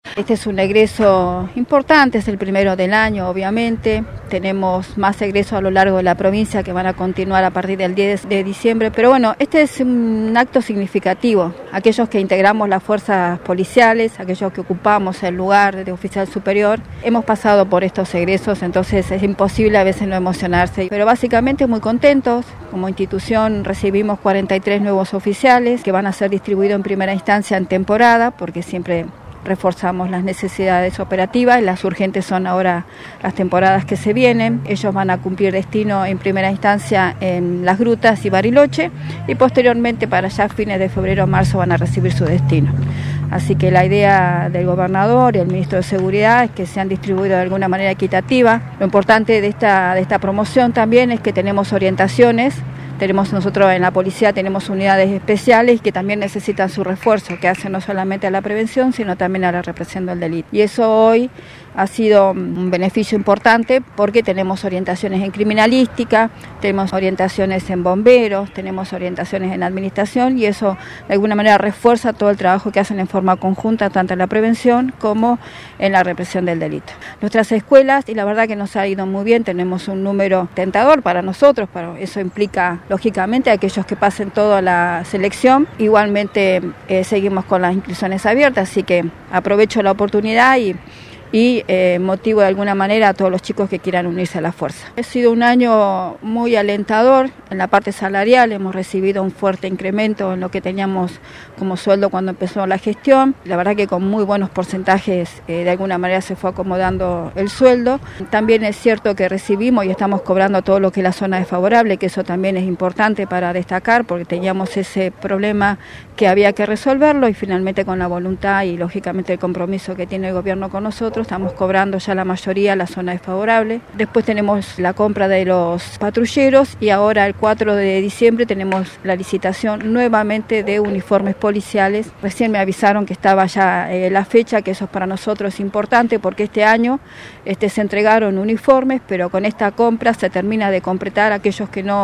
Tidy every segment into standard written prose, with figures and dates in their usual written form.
Este es un egreso importante, es el primero del año, obviamente. Tenemos más egresos a lo largo de la provincia que van a continuar a partir del 10 de diciembre. Pero bueno, este es un acto significativo. Aquellos que integramos las fuerzas policiales, aquellos que ocupamos el lugar de oficial superior, hemos pasado por estos egresos, entonces es imposible a veces no emocionarse. Pero básicamente muy contentos. Como institución recibimos 43 nuevos oficiales que van a ser distribuidos en primera instancia en temporada, porque siempre reforzamos las necesidades operativas, las urgentes son ahora las temporadas que se vienen. Ellos van a cumplir destino en primera instancia en Las Grutas y Bariloche y posteriormente para ya fines de febrero o marzo van a recibir su destino. Así que la idea del gobernador y el ministro de Seguridad es que sean distribuidos de alguna manera equitativa. Lo importante de esta promoción también es que tenemos orientaciones. Nosotros en la policía tenemos unidades especiales que también necesitan su refuerzo, que hacen no solamente a la prevención, sino también a la represión del delito. Y eso hoy ha sido un beneficio importante porque tenemos orientaciones en criminalística, tenemos orientaciones en bomberos, tenemos orientaciones en administración y eso de alguna manera refuerza todo el trabajo que hacen en forma conjunta, tanto en la prevención como en la represión del delito. Nuestras escuelas, y la verdad que nos ha ido muy bien, tenemos un número tentador para nosotros, pero eso implica lógicamente aquellos que pasen toda la selección. Igualmente seguimos con las inscripciones abiertas, así que aprovecho la oportunidad y motivo de alguna manera a todos los chicos que quieran unirse a la fuerza. Ha sido un año muy alentador en la parte salarial, hemos recibido un fuerte incremento en lo que teníamos como sueldo cuando empezó la gestión. La verdad que con muy buenos porcentajes de alguna manera se fue acomodando el sueldo. También es cierto que recibimos y estamos cobrando todo lo que es la zona desfavorable, que eso también es importante para destacar porque teníamos ese problema que había que resolverlo y finalmente con la voluntad y lógicamente el compromiso que tiene el gobierno con nosotros estamos cobrando ya la mayoría la zona desfavorable. Después tenemos la compra de los patrulleros y ahora el 4 de diciembre tenemos la licitación nuevamente de uniformes policiales. Recién me avisaron que estaba ya la fecha, que eso es para nosotros importante porque este año se entregaron uniformes, pero con esta compra se termina de completar aquellas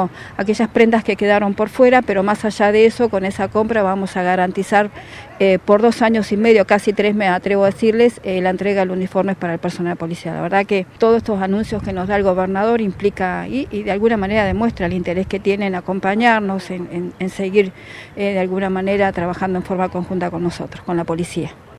prendas que quedaron por fuera, pero más allá de eso, con esa compra vamos a garantizar por 2 años y medio, casi 3 me atrevo a decirles, la entrega de uniformes para el personal policial. La verdad que todos estos anuncios que nos da el gobernador implica y de alguna manera demuestra el interés que tienen en acompañarnos, en seguir de alguna manera trabajando en forma conjunta con nosotros, con la policía.